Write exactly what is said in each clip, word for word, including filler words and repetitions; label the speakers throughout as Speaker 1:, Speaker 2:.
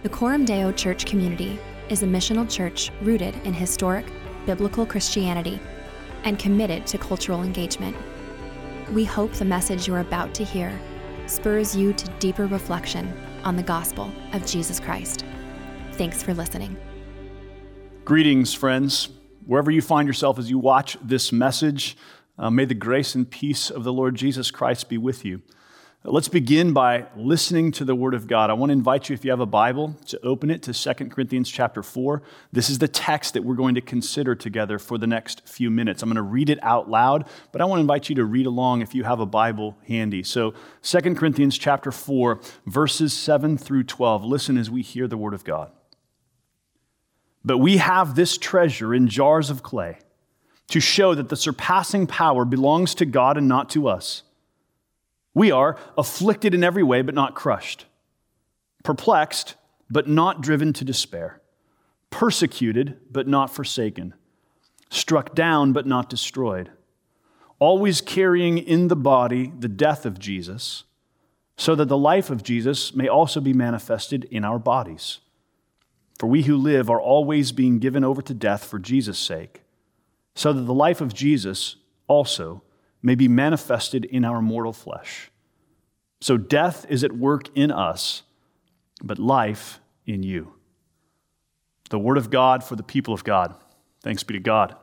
Speaker 1: The Coram Deo Church community is a missional church rooted in historic, biblical Christianity and committed to cultural engagement. We hope the message you're about to hear spurs you to deeper reflection on the gospel of Jesus Christ. Thanks for listening.
Speaker 2: Greetings, friends. Wherever you find yourself as you watch this message, uh, may the grace and peace of the Lord Jesus Christ be with you. Let's begin by listening to the Word of God. I want to invite you, if you have a Bible, to open it to Second Corinthians chapter four. This is the text that we're going to consider together for the next few minutes. I'm going to read it out loud, but I want to invite you to read along if you have a Bible handy. So Second Corinthians chapter four, verses seven through twelve. Listen as we hear the Word of God. But we have this treasure in jars of clay to show that the surpassing power belongs to God and not to us. We are afflicted in every way, but not crushed, perplexed, but not driven to despair, persecuted, but not forsaken, struck down, but not destroyed, always carrying in the body the death of Jesus, so that the life of Jesus may also be manifested in our bodies. For we who live are always being given over to death for Jesus' sake, so that the life of Jesus also may be manifested in our mortal flesh. So death is at work in us, but life in you. The word of God for the people of God. Thanks be to God.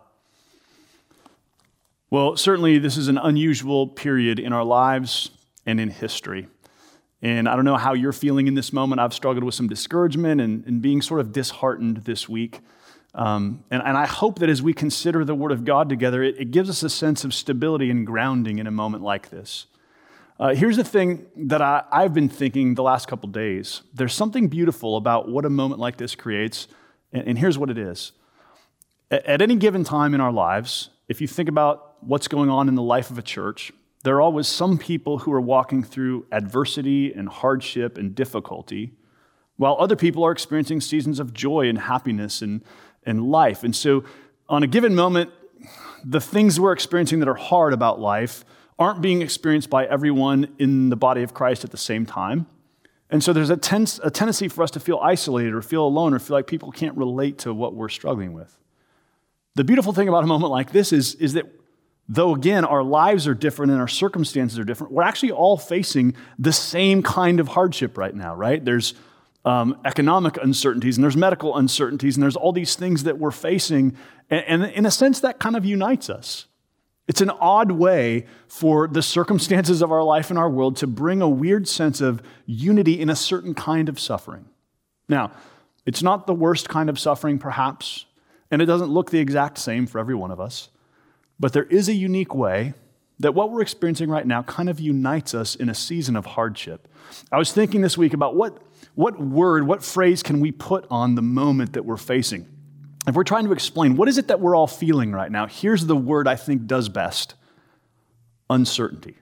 Speaker 2: Well, certainly this is an unusual period in our lives and in history. And I don't know how you're feeling in this moment. I've struggled with some discouragement and, and being sort of disheartened this week. Um, and, and I hope that as we consider the Word of God together, it, it gives us a sense of stability and grounding in a moment like this. Uh, here's the thing that I, I've been thinking the last couple days. There's something beautiful about what a moment like this creates, and, and here's what it is. At, at any given time in our lives, if you think about what's going on in the life of a church, there are always some people who are walking through adversity and hardship and difficulty, while other people are experiencing seasons of joy and happiness and and life. And so on a given moment, the things we're experiencing that are hard about life aren't being experienced by everyone in the body of Christ at the same time. And so there's a, ten- a tendency for us to feel isolated or feel alone or feel like people can't relate to what we're struggling with. The beautiful thing about a moment like this is, is that though, again, our lives are different and our circumstances are different, we're actually all facing the same kind of hardship right now, right? There's Um, economic uncertainties, and there's medical uncertainties, and there's all these things that we're facing, and, and in a sense, that kind of unites us. It's an odd way for the circumstances of our life and our world to bring a weird sense of unity in a certain kind of suffering. Now, it's not the worst kind of suffering, perhaps, and it doesn't look the exact same for every one of us, but there is a unique way that what we're experiencing right now kind of unites us in a season of hardship. I was thinking this week about what What word, what phrase can we put on the moment that we're facing? If we're trying to explain, what is it that we're all feeling right now? Here's the word I think does best: uncertainty.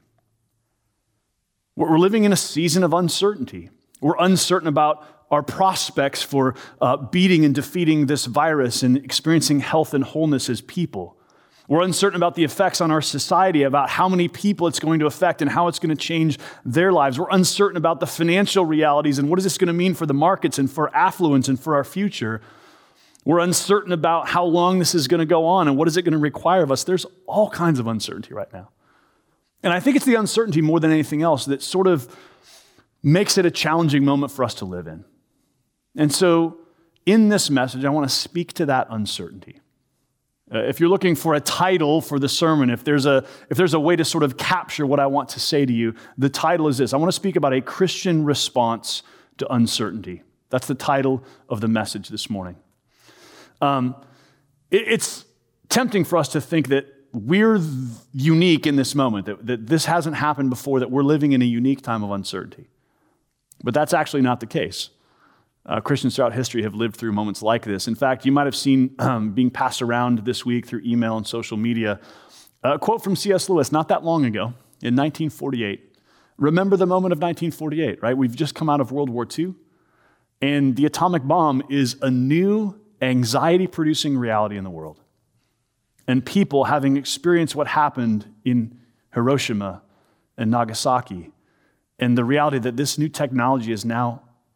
Speaker 2: We're living in a season of uncertainty. We're uncertain about our prospects for uh, beating and defeating this virus and experiencing health and wholeness as people. We're uncertain about the effects on our society, about how many people it's going to affect and how it's going to change their lives. We're uncertain about the financial realities and what is this going to mean for the markets and for affluence and for our future. We're uncertain about how long this is going to go on and what is it going to require of us. There's all kinds of uncertainty right now. And I think it's the uncertainty more than anything else that sort of makes it a challenging moment for us to live in. And so in this message, I want to speak to that uncertainty. Uh, if you're looking for a title for the sermon, if there's a if there's a way to sort of capture what I want to say to you, the title is this. I want to speak about a Christian response to uncertainty. That's the title of the message this morning. Um, it, it's tempting for us to think that we're unique in this moment, that, that this hasn't happened before, that we're living in a unique time of uncertainty. But that's actually not the case. Uh, Christians throughout history have lived through moments like this. In fact, you might have seen um, being passed around this week through email and social media, a quote from C S Lewis not that long ago in nineteen forty-eight. Remember the moment of nineteen forty-eight, right? We've just come out of World War Two, and the atomic bomb is a new anxiety-producing reality in the world. And people, having experienced what happened in Hiroshima and Nagasaki, and the reality that this new technology is now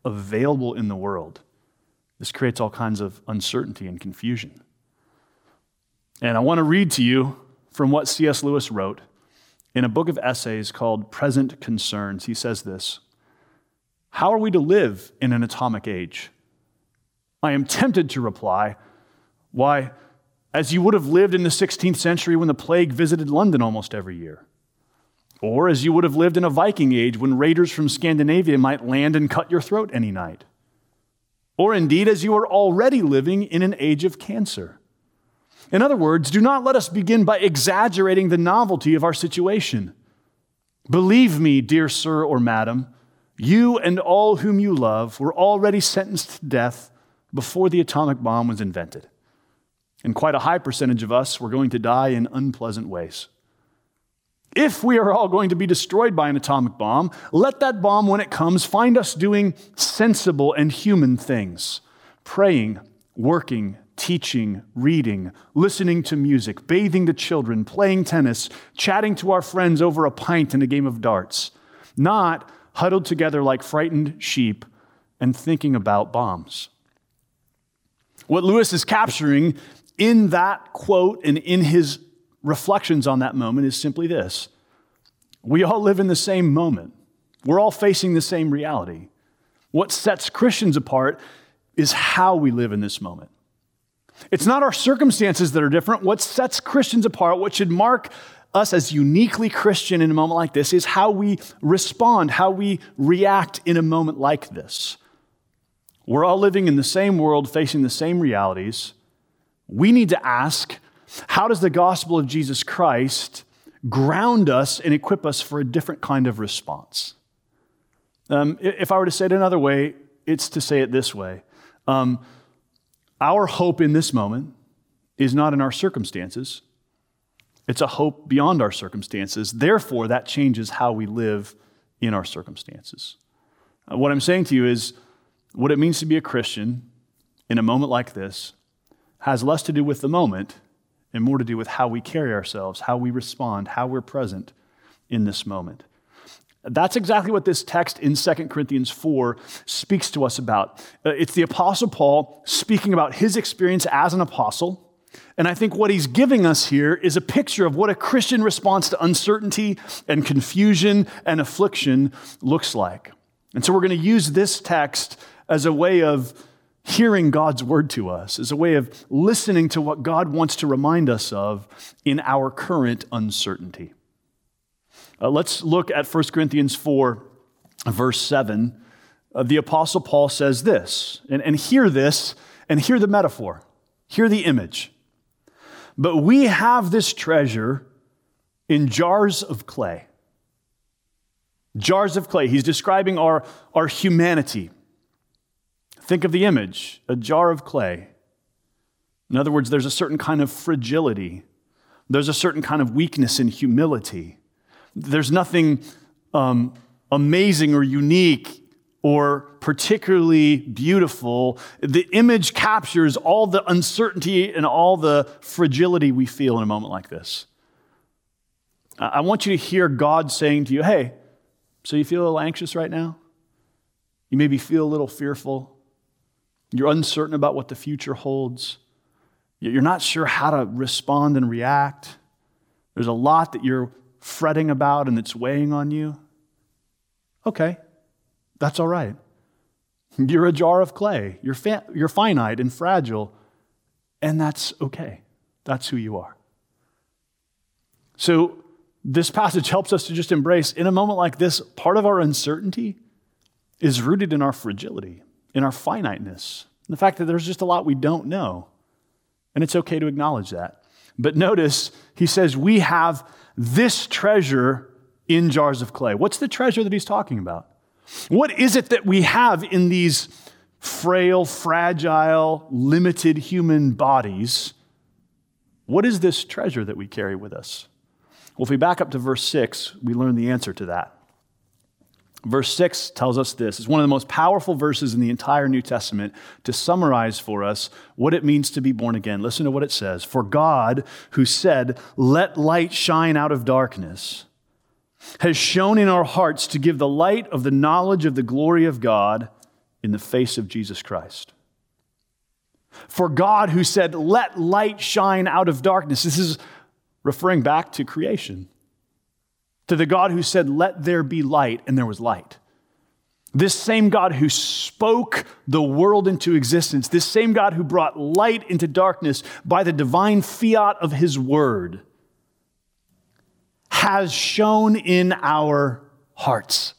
Speaker 2: available in the world, this creates all kinds of uncertainty and confusion. And I want to read to you from what C S Lewis wrote in a book of essays called Present Concerns. He says this: "How are we to live in an atomic age? I am tempted to reply, why, as you would have lived in the sixteenth century when the plague visited London almost every year. Or as you would have lived in a Viking age when raiders from Scandinavia might land and cut your throat any night. Or indeed as you are already living in an age of cancer. In other words, do not let us begin by exaggerating the novelty of our situation. Believe me, dear sir or madam, you and all whom you love were already sentenced to death before the atomic bomb was invented. And quite a high percentage of us were going to die in unpleasant ways. If we are all going to be destroyed by an atomic bomb, let that bomb, when it comes, find us doing sensible and human things, praying, working, teaching, reading, listening to music, bathing the children, playing tennis, chatting to our friends over a pint and a game of darts, not huddled together like frightened sheep and thinking about bombs." What Lewis is capturing in that quote and in his reflections on that moment is simply this: we all live in the same moment. We're all facing the same reality. What sets Christians apart is how we live in this moment. It's not our circumstances that are different. What sets Christians apart, what should mark us as uniquely Christian in a moment like this, is how we respond, how we react in a moment like this. We're all living in the same world, facing the same realities. We need to ask, how does the gospel of Jesus Christ ground us and equip us for a different kind of response? Um, if I were to say it another way, it's to say it this way. Um, our hope in this moment is not in our circumstances. It's a hope beyond our circumstances. Therefore, that changes how we live in our circumstances. Uh, what I'm saying to you is, what it means to be a Christian in a moment like this has less to do with the moment and more to do with how we carry ourselves, how we respond, how we're present in this moment. That's exactly what this text in Second Corinthians four speaks to us about. It's the Apostle Paul speaking about his experience as an apostle. And I think what he's giving us here is a picture of what a Christian response to uncertainty and confusion and affliction looks like. And so we're going to use this text as a way of hearing God's word to us, as a way of listening to what God wants to remind us of in our current uncertainty. Uh, let's look at First Corinthians four, verse seven. Uh, the Apostle Paul says this, and, and hear this, and hear the metaphor, hear the image. "But we have this treasure in jars of clay." Jars of clay. He's describing our, our humanity. Think of the image, a jar of clay. In other words, there's a certain kind of fragility. There's a certain kind of weakness and humility. There's nothing um, amazing or unique or particularly beautiful. The image captures all the uncertainty and all the fragility we feel in a moment like this. I want you to hear God saying to you, hey, so you feel a little anxious right now? You maybe feel a little fearful. You're uncertain about what the future holds. You're not sure how to respond and react. There's a lot that you're fretting about and that's weighing on you. Okay, that's all right. You're a jar of clay. You're, fa- you're finite and fragile, and that's okay. That's who you are. So this passage helps us to just embrace, in a moment like this, part of our uncertainty is rooted in our fragility, in our finiteness, in the fact that there's just a lot we don't know. And it's okay to acknowledge that. But notice, he says, we have this treasure in jars of clay. What's the treasure that he's talking about? What is it that we have in these frail, fragile, limited human bodies? What is this treasure that we carry with us? Well, if we back up to verse six, we learn the answer to that. Verse six tells us this. It's one of the most powerful verses in the entire New Testament to summarize for us what it means to be born again. Listen to what it says. "For God, who said, 'Let light shine out of darkness,' has shone in our hearts to give the light of the knowledge of the glory of God in the face of Jesus Christ. For God, who said, "Let light shine out of darkness," this is referring back to creation, to the God who said, "Let there be light," and there was light. This same God who spoke the world into existence, this same God who brought light into darkness by the divine fiat of his word, has shone in our hearts.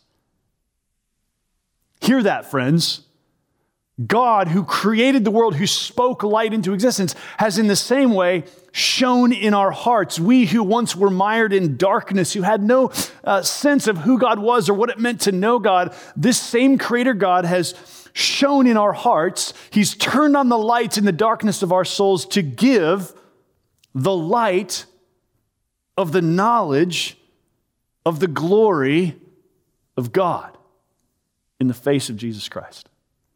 Speaker 2: Hear that, friends. God, who created the world, who spoke light into existence, has in the same way shone in our hearts. We who once were mired in darkness, who had no uh, sense of who God was or what it meant to know God, this same Creator God has shone in our hearts. He's turned on the lights in the darkness of our souls to give the light of the knowledge of the glory of God in the face of Jesus Christ.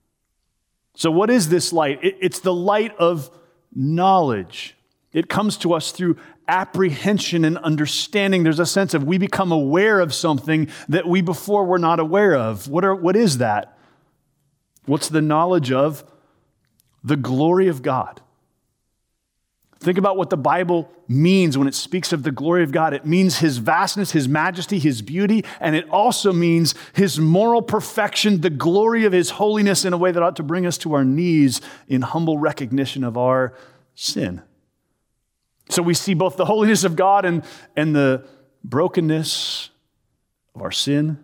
Speaker 2: So what is this light? It's the light of knowledge. It comes to us through apprehension and understanding. There's a sense of we become aware of something that we before were not aware of. What are, what is that? What's the knowledge of the glory of God? Think about what the Bible means when it speaks of the glory of God. It means his vastness, his majesty, his beauty, and it also means his moral perfection, the glory of his holiness in a way that ought to bring us to our knees in humble recognition of our sin. So we see both the holiness of God and, and the brokenness of our sin,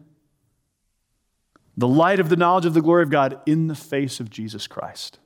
Speaker 2: the light of the knowledge of the glory of God in the face of Jesus Christ.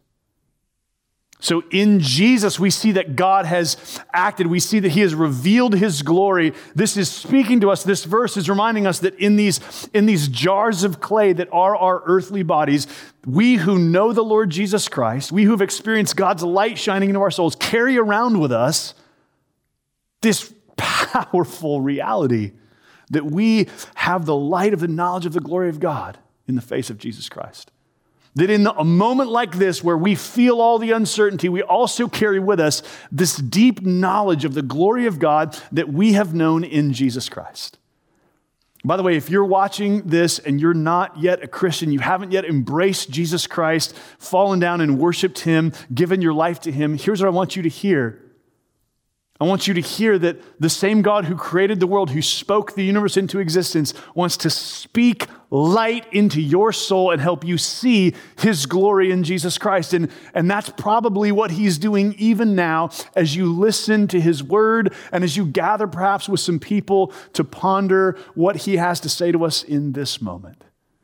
Speaker 2: So in Jesus, we see that God has acted. We see that he has revealed his glory. This is speaking to us. This verse is reminding us that in these, in these jars of clay that are our earthly bodies, we who know the Lord Jesus Christ, we who have experienced God's light shining into our souls, carry around with us this powerful reality that we have the light of the knowledge of the glory of God in the face of Jesus Christ. That in a moment like this, where we feel all the uncertainty, we also carry with us this deep knowledge of the glory of God that we have known in Jesus Christ. By the way, if you're watching this and you're not yet a Christian, you haven't yet embraced Jesus Christ, fallen down and worshiped him, given your life to him, here's what I want you to hear. I want you to hear that the same God who created the world, who spoke the universe into existence, wants to speak light into your soul and help you see his glory in Jesus Christ. And, and that's probably what he's doing even now as you listen to his word and as you gather perhaps with some people to ponder what he has to say to us in this moment.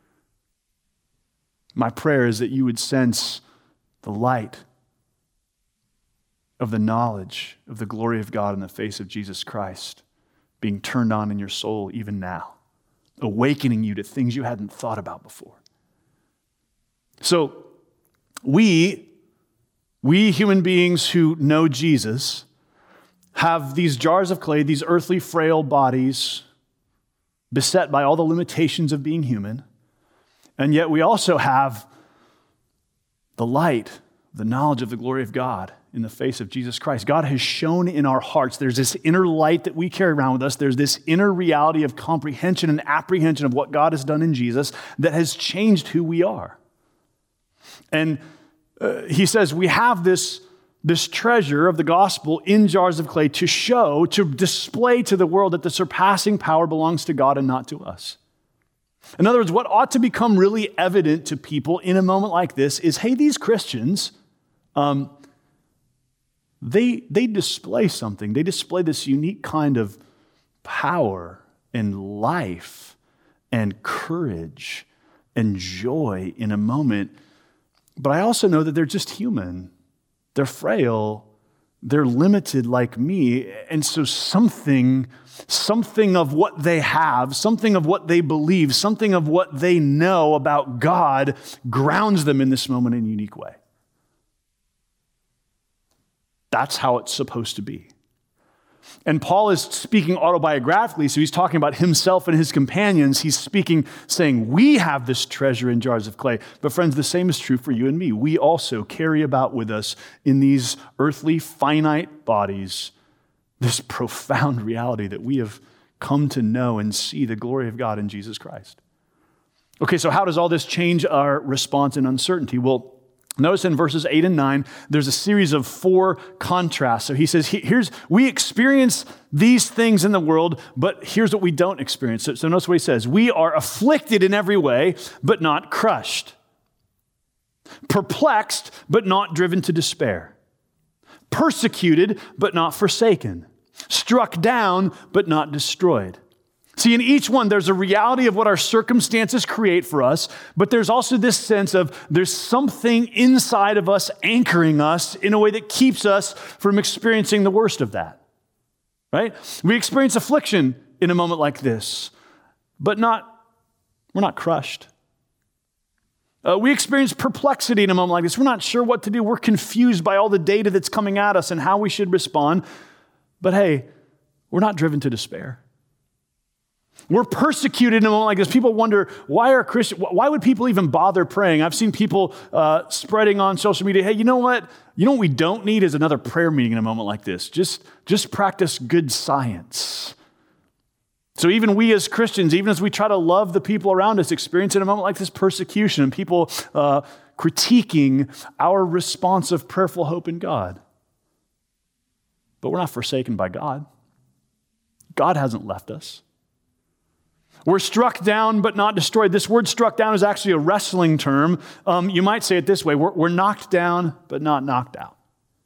Speaker 2: My prayer is that you would sense the light of the knowledge of the glory of God in the face of Jesus Christ being turned on in your soul even now, awakening you to things you hadn't thought about before. So we, we human beings who know Jesus have these jars of clay, these earthly frail bodies beset by all the limitations of being human, and yet we also have the light, the knowledge of the glory of God in the face of Jesus Christ. God has shone in our hearts. There's this inner light that we carry around with us. There's this inner reality of comprehension and apprehension of what God has done in Jesus that has changed who we are. And uh, he says we have this, this treasure of the gospel in jars of clay to show, to display to the world that the surpassing power belongs to God and not to us. In other words, what ought to become really evident to people in a moment like this is, hey, these Christians, um, They, they display something. They display this unique kind of power and life and courage and joy in a moment. But I also know that they're just human. They're frail. They're limited like me. And so something, something of what they have, something of what they believe, something of what they know about God grounds them in this moment in a unique way. That's how it's supposed to be. And Paul is speaking autobiographically, so he's talking about himself and his companions. He's speaking, saying, we have this treasure in jars of clay. But friends, the same is true for you and me. We also carry about with us in these earthly, finite bodies this profound reality that we have come to know and see the glory of God in Jesus Christ. Okay, so how does all this change our response in uncertainty? Well, notice in verses eight and nine, there's a series of four contrasts. So he says, here's, we experience these things in the world, but here's what we don't experience. So, so notice what he says. We are afflicted in every way, but not crushed. Perplexed, but not driven to despair. Persecuted, but not forsaken. Struck down, but not destroyed. See, in each one, there's a reality of what our circumstances create for us, but there's also this sense of there's something inside of us anchoring us in a way that keeps us from experiencing the worst of that, right? We experience affliction in a moment like this, but not, we're not crushed. Uh, we experience perplexity in a moment like this. We're not sure what to do. We're confused by all the data that's coming at us and how we should respond. But hey, we're not driven to despair. We're persecuted in a moment like this. People wonder, why are Christians, why would people even bother praying? I've seen people uh, spreading on social media, hey, you know what? You know what we don't need is another prayer meeting in a moment like this. Just, just practice good science. So even we as Christians, even as we try to love the people around us, experience in a moment like this persecution and people uh, critiquing our response of prayerful hope in God. But we're not forsaken by God. God hasn't left us. We're struck down, but not destroyed. This word struck down is actually a wrestling term. Um, you might say it this way. We're, we're knocked down, but not knocked out.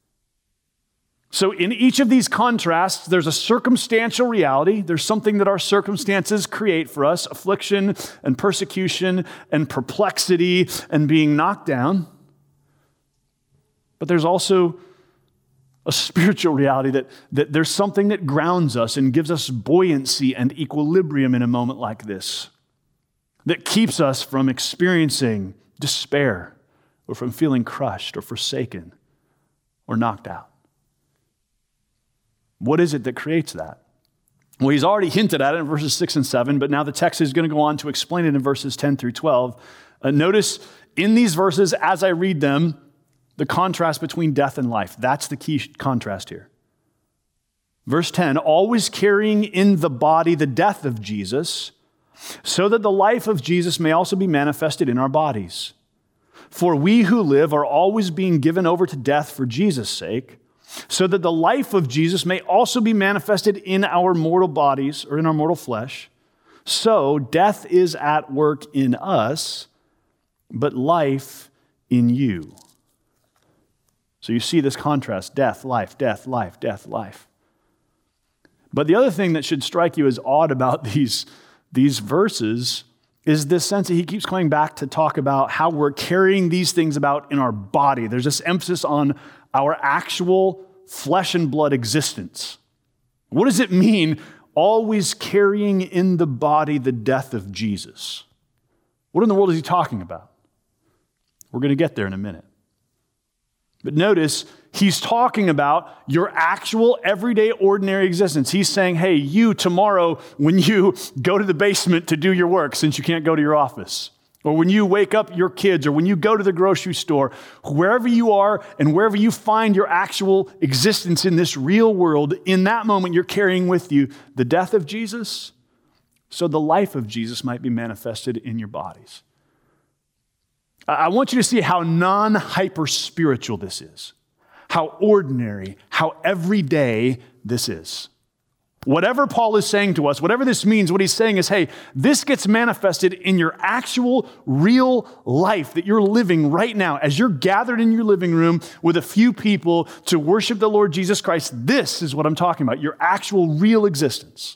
Speaker 2: So in each of these contrasts, there's a circumstantial reality. There's something that our circumstances create for us, affliction and persecution and perplexity and being knocked down. But there's also a spiritual reality that, that there's something that grounds us and gives us buoyancy and equilibrium in a moment like this, that keeps us from experiencing despair or from feeling crushed or forsaken or knocked out. What is it that creates that? Well, he's already hinted at it in verses six and seven, but now the text is going to go on to explain it in verses ten through twelve. Uh, notice in these verses, as I read them, the contrast between death and life. That's the key contrast here. Verse ten, always carrying in the body the death of Jesus, so that the life of Jesus may also be manifested in our bodies. For we who live are always being given over to death for Jesus' sake, so that the life of Jesus may also be manifested in our mortal bodies or in our mortal flesh. So death is at work in us, but life in you. So you see this contrast, death, life, death, life, death, life. But the other thing that should strike you as odd about these, these verses is this sense that he keeps coming back to talk about how we're carrying these things about in our body. There's this emphasis on our actual flesh and blood existence. What does it mean, always carrying in the body the death of Jesus? What in the world is he talking about? We're going to get there in a minute. But notice, he's talking about your actual everyday ordinary existence. He's saying, hey, you tomorrow when you go to the basement to do your work since you can't go to your office, or when you wake up your kids, or when you go to the grocery store, wherever you are and wherever you find your actual existence in this real world, in that moment you're carrying with you the death of Jesus, so the life of Jesus might be manifested in your bodies. I want you to see how non-hyper-spiritual this is, how ordinary, how everyday this is. Whatever Paul is saying to us, whatever this means, what he's saying is, hey, this gets manifested in your actual, real life that you're living right now. As you're gathered in your living room with a few people to worship the Lord Jesus Christ, this is what I'm talking about, your actual, real existence.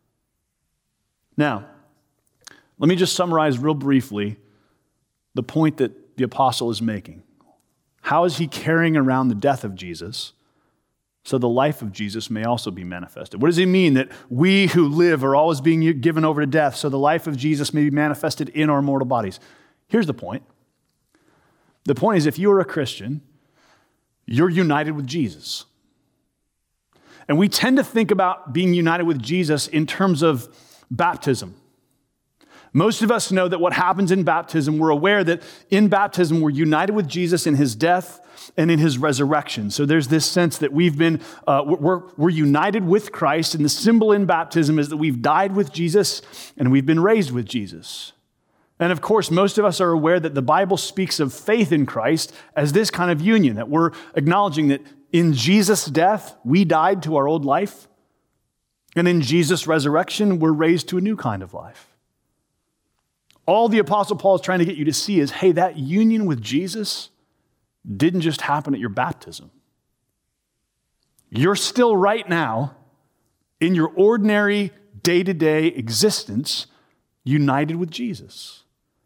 Speaker 2: Now, let me just summarize real briefly the point that the apostle is making. How is he carrying around the death of Jesus so the life of Jesus may also be manifested? What does he mean that we who live are always being given over to death so the life of Jesus may be manifested in our mortal bodies? Here's the point. The point is, if you are a Christian, you're united with Jesus. And we tend to think about being united with Jesus in terms of baptism. Most of us know that what happens in baptism, we're aware that in baptism, we're united with Jesus in his death and in his resurrection. So there's this sense that we've been, uh, we're, we're united with Christ, and the symbol in baptism is that we've died with Jesus and we've been raised with Jesus. And of course, most of us are aware that the Bible speaks of faith in Christ as this kind of union, that we're acknowledging that in Jesus' death, we died to our old life, and in Jesus' resurrection, we're raised to a new kind of life. All the Apostle Paul is trying to get you to see is, hey, that union with Jesus didn't just happen at your baptism. You're still right now, in your ordinary day-to-day existence, united with Jesus.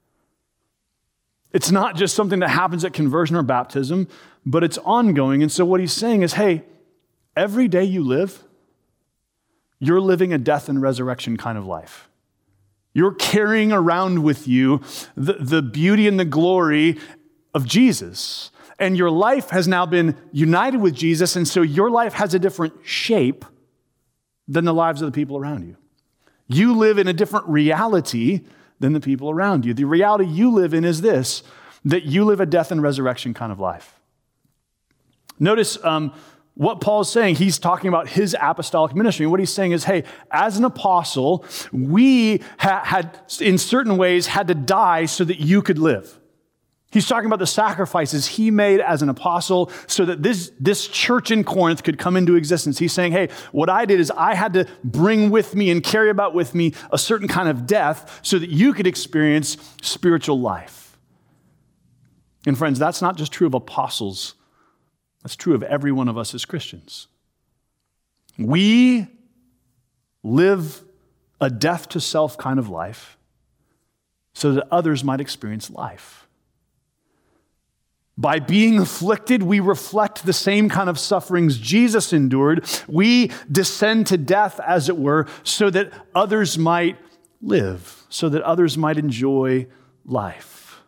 Speaker 2: It's not just something that happens at conversion or baptism, but it's ongoing. And so what he's saying is, hey, every day you live, you're living a death and resurrection kind of life. You're carrying around with you the, the beauty and the glory of Jesus. And your life has now been united with Jesus, and so your life has a different shape than the lives of the people around you. You live in a different reality than the people around you. The reality you live in is this, that you live a death and resurrection kind of life. Notice um, what Paul is saying. He's talking about his apostolic ministry. And what he's saying is, hey, as an apostle, we ha- had, in certain ways, had to die so that you could live. He's talking about the sacrifices he made as an apostle so that this, this church in Corinth could come into existence. He's saying, hey, what I did is I had to bring with me and carry about with me a certain kind of death so that you could experience spiritual life. And friends, that's not just true of apostles. That's true of every one of us as Christians. We live a death to self kind of life so that others might experience life. By being afflicted, we reflect the same kind of sufferings Jesus endured. We descend to death, as it were, so that others might live, so that others might enjoy life.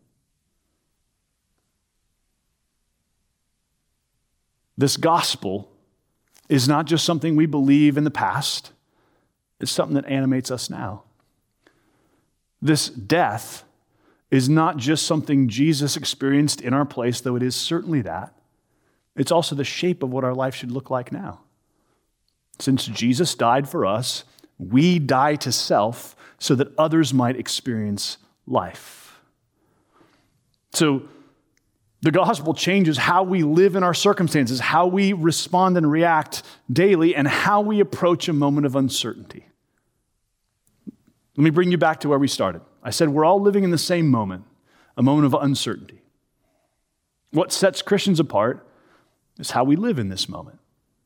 Speaker 2: This gospel is not just something we believe in the past. It's something that animates us now. This death is not just something Jesus experienced in our place, though it is certainly that. It's also the shape of what our life should look like now. Since Jesus died for us, we die to self so that others might experience life. So the gospel changes how we live in our circumstances, how we respond and react daily, and how we approach a moment of uncertainty. Let me bring you back to where we started. I said we're all living in the same moment, a moment of uncertainty. What sets Christians apart is how we live in this moment.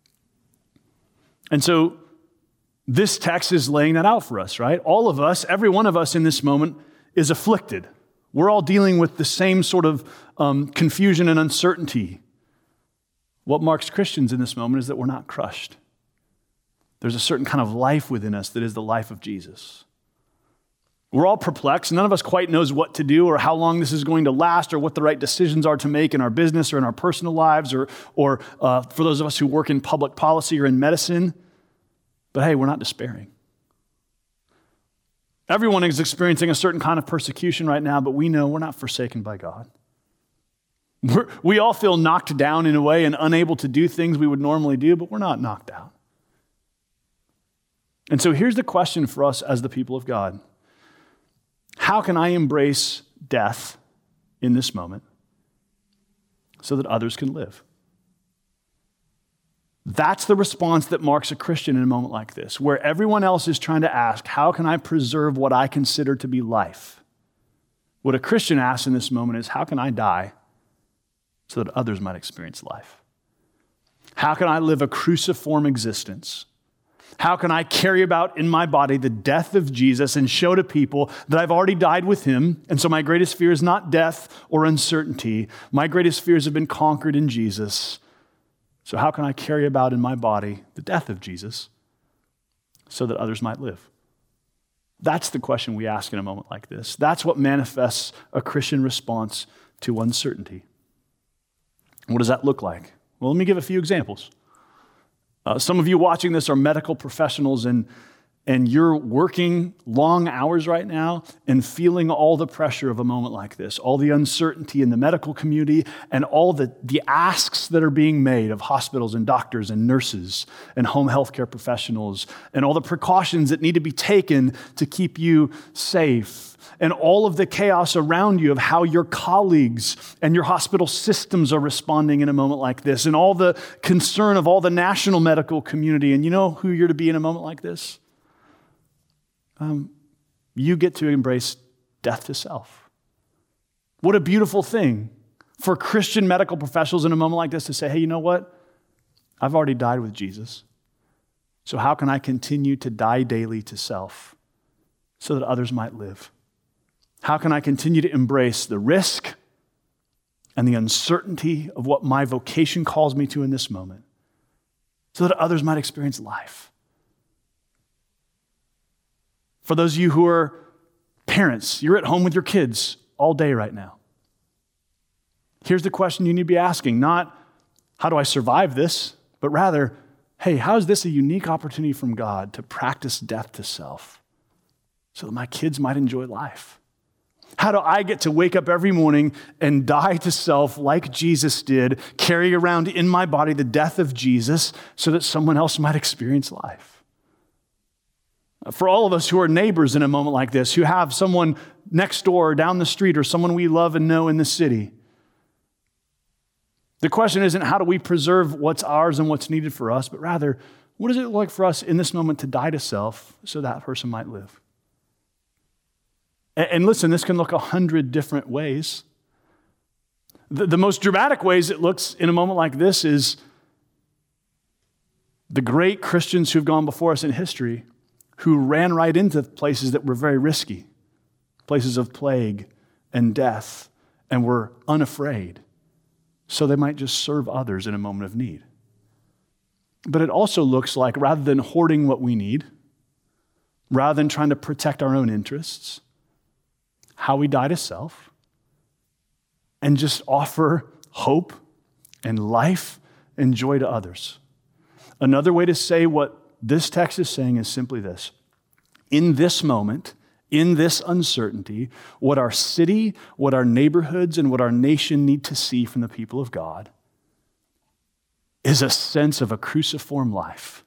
Speaker 2: And so this text is laying that out for us, right? All of us, every one of us in this moment is afflicted. We're all dealing with the same sort of um, confusion and uncertainty. What marks Christians in this moment is that we're not crushed. There's a certain kind of life within us that is the life of Jesus. We're all perplexed. None of us quite knows what to do or how long this is going to last or what the right decisions are to make in our business or in our personal lives or, or uh, for those of us who work in public policy or in medicine. But hey, we're not despairing. Everyone is experiencing a certain kind of persecution right now, but we know we're not forsaken by God. We're, we all feel knocked down in a way and unable to do things we would normally do, but we're not knocked out. And so here's the question for us as the people of God. How can I embrace death in this moment so that others can live? That's the response that marks a Christian in a moment like this, where everyone else is trying to ask, how can I preserve what I consider to be life? What a Christian asks in this moment is, how can I die so that others might experience life? How can I live a cruciform existence? How can I carry about in my body the death of Jesus and show to people that I've already died with him? And so my greatest fear is not death or uncertainty. My greatest fears have been conquered in Jesus. So how can I carry about in my body the death of Jesus so that others might live? That's the question we ask in a moment like this. That's what manifests a Christian response to uncertainty. What does that look like? Well, let me give a few examples. Uh, some of you watching this are medical professionals, and and you're working long hours right now and feeling all the pressure of a moment like this, all the uncertainty in the medical community and all the, the asks that are being made of hospitals and doctors and nurses and home healthcare professionals and all the precautions that need to be taken to keep you safe, and all of the chaos around you of how your colleagues and your hospital systems are responding in a moment like this, and all the concern of all the national medical community. And you know who you're to be in a moment like this? Um, you get to embrace death to self. What a beautiful thing for Christian medical professionals in a moment like this to say, hey, you know what? I've already died with Jesus. So how can I continue to die daily to self so that others might live? How can I continue to embrace the risk and the uncertainty of what my vocation calls me to in this moment so that others might experience life? For those of you who are parents, you're at home with your kids all day right now. Here's the question you need to be asking, not how do I survive this, but rather, hey, how is this a unique opportunity from God to practice death to self so that my kids might enjoy life? How do I get to wake up every morning and die to self like Jesus did, carry around in my body the death of Jesus so that someone else might experience life? For all of us who are neighbors in a moment like this, who have someone next door or down the street or someone we love and know in the city, the question isn't how do we preserve what's ours and what's needed for us, but rather, what does it look like for us in this moment to die to self so that person might live? And listen, this can look a hundred different ways. The, the most dramatic ways it looks in a moment like this is the great Christians who've gone before us in history who ran right into places that were very risky, places of plague and death, and were unafraid, so they might just serve others in a moment of need. But it also looks like rather than hoarding what we need, rather than trying to protect our own interests, how we die to self and just offer hope and life and joy to others. Another way to say what this text is saying is simply this. In this moment, in this uncertainty, what our city, what our neighborhoods, and what our nation need to see from the people of God is a sense of a cruciform life.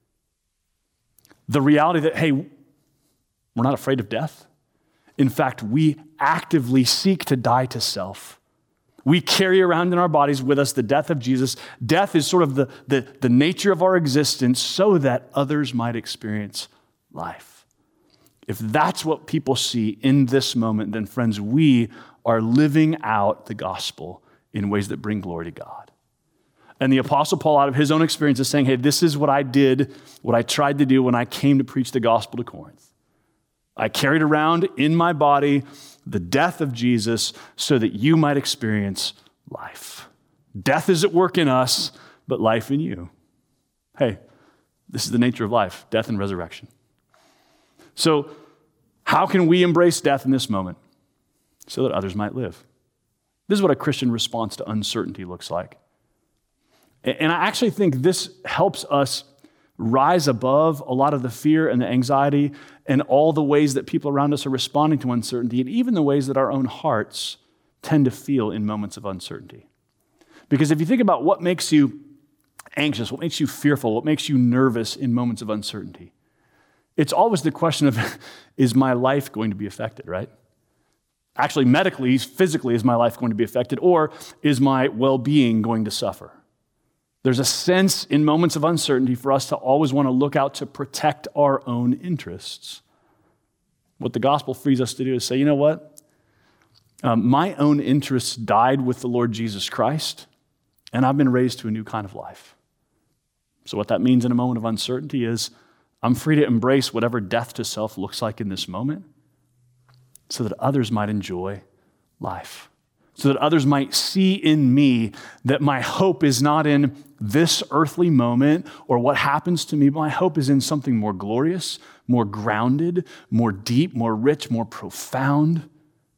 Speaker 2: The reality that, hey, we're not afraid of death. In fact, we actively seek to die to self. We carry around in our bodies with us the death of Jesus. Death is sort of the, the, the nature of our existence so that others might experience life. If that's what people see in this moment, then friends, we are living out the gospel in ways that bring glory to God. And the Apostle Paul, out of his own experience, is saying, hey, this is what I did, what I tried to do when I came to preach the gospel to Corinth. I carried around in my body the death of Jesus so that you might experience life. Death is at work in us, but life in you. Hey, this is the nature of life, death and resurrection. So how can we embrace death in this moment so that others might live? This is what a Christian response to uncertainty looks like. And I actually think this helps us rise above a lot of the fear and the anxiety and all the ways that people around us are responding to uncertainty, and even the ways that our own hearts tend to feel in moments of uncertainty. Because if you think about what makes you anxious, what makes you fearful, what makes you nervous in moments of uncertainty, it's always the question of, is my life going to be affected, right? Actually, medically, physically, is my life going to be affected, or is my well-being going to suffer? There's a sense in moments of uncertainty for us to always want to look out to protect our own interests. What the gospel frees us to do is say, you know what? Um, my own interests died with the Lord Jesus Christ, and I've been raised to a new kind of life. So what that means in a moment of uncertainty is I'm free to embrace whatever death to self looks like in this moment so that others might enjoy life. So that others might see in me that my hope is not in this earthly moment or what happens to me, but my hope is in something more glorious, more grounded, more deep, more rich, more profound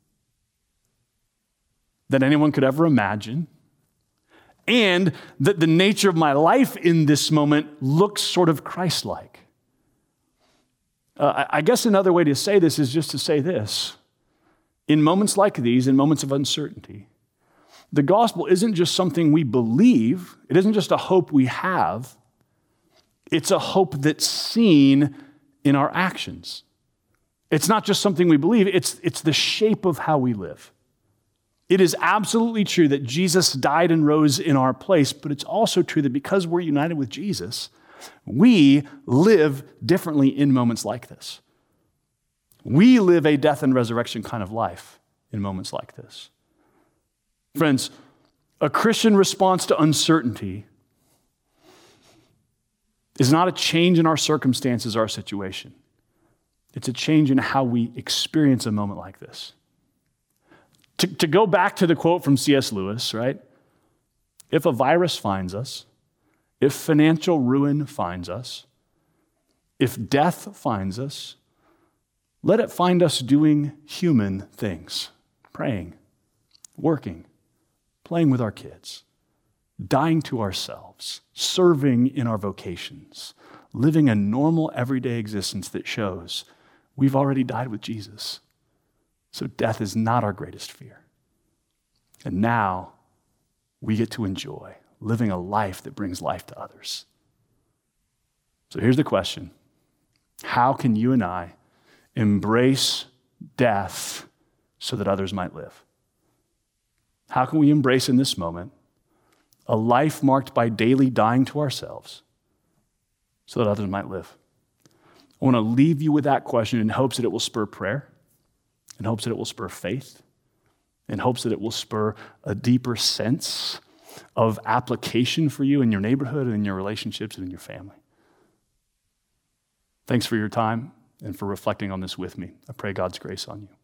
Speaker 2: than anyone could ever imagine. And that the nature of my life in this moment looks sort of Christ-like. Uh, I guess another way to say this is just to say this. In moments like these, in moments of uncertainty, the gospel isn't just something we believe. It isn't just a hope we have. It's a hope that's seen in our actions. It's not just something we believe. It's, it's the shape of how we live. It is absolutely true that Jesus died and rose in our place, but it's also true that because we're united with Jesus, we live differently in moments like this. We live a death and resurrection kind of life in moments like this. Friends, a Christian response to uncertainty is not a change in our circumstances, our situation. It's a change in how we experience a moment like this. To, to go back to the quote from C S Lewis, right? If a virus finds us, if financial ruin finds us, if death finds us, let it find us doing human things, praying, working, playing with our kids, dying to ourselves, serving in our vocations, living a normal everyday existence that shows we've already died with Jesus. So death is not our greatest fear. And now we get to enjoy living a life that brings life to others. So here's the question. How can you and I embrace death so that others might live? How can we embrace in this moment a life marked by daily dying to ourselves so that others might live? I want to leave you with that question in hopes that it will spur prayer, in hopes that it will spur faith, in hopes that it will spur a deeper sense of application for you in your neighborhood and in your relationships and in your family. Thanks for your time and for reflecting on this with me. I pray God's grace on you.